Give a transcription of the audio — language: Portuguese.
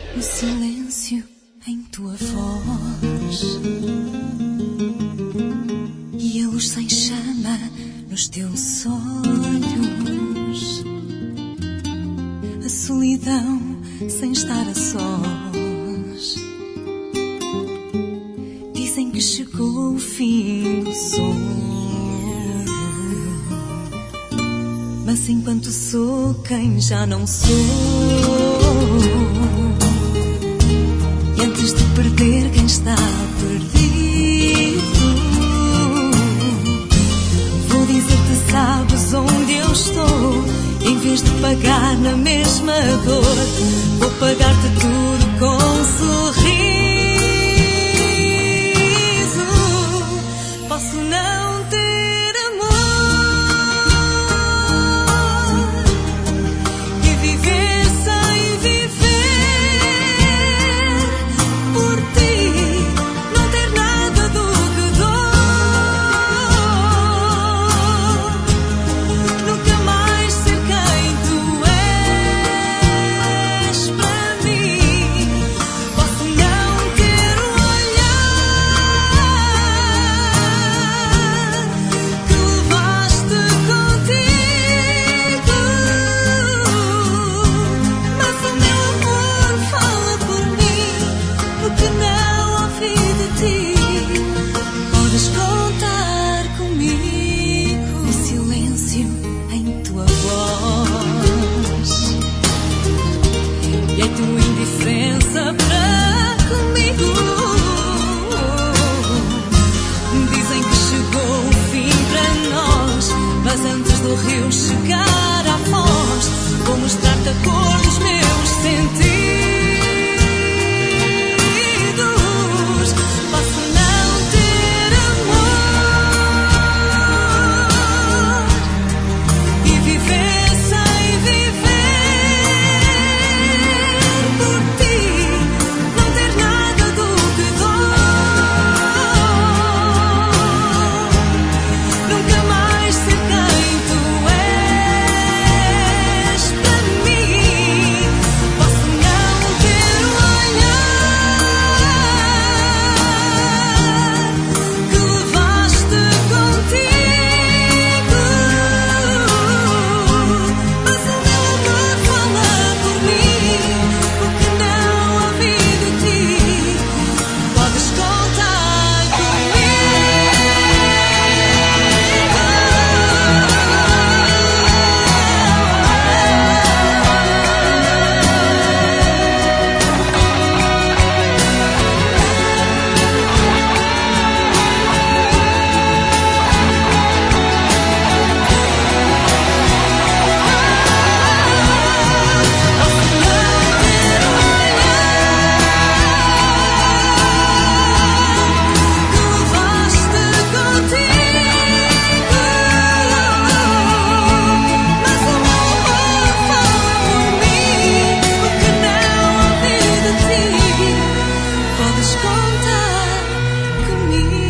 o silêncio em tua voz e a luz sem chama nos teus olhos, a solidão sem estar a sós. Dizem que chegou o fim do sonho, mas enquanto sou quem já não sou, e antes de perder quem está perdido, vou dizer-te, sabes onde eu estou. Em vez de pagar na mesma dor, vou pagar-te tudo com um sorriso. Posso não ter amor e viver sem viver por ti, não ter nada do que dou, nunca mais ser quem tu és para mim. Posso não ter o olhar que levaste contigo, mas o meu amor fala por mim, o que não ouvi de ti. Podes contar comigo, o silêncio em tua voz e a tua indiferença para comigo. Dizem que chegou o fim para nós, mas antes do rio chegar à foz, vou mostrar-te a cor dos meus sentidos. Posso não ter amor e viver sem viver por ti, não ter nada do que dou, nunca mais ser quem tu és para mim. Posso não ter o olhar que levaste contigo, mas o meu amor fala por mim, o que não ouvi de ti. Podes contar comigo.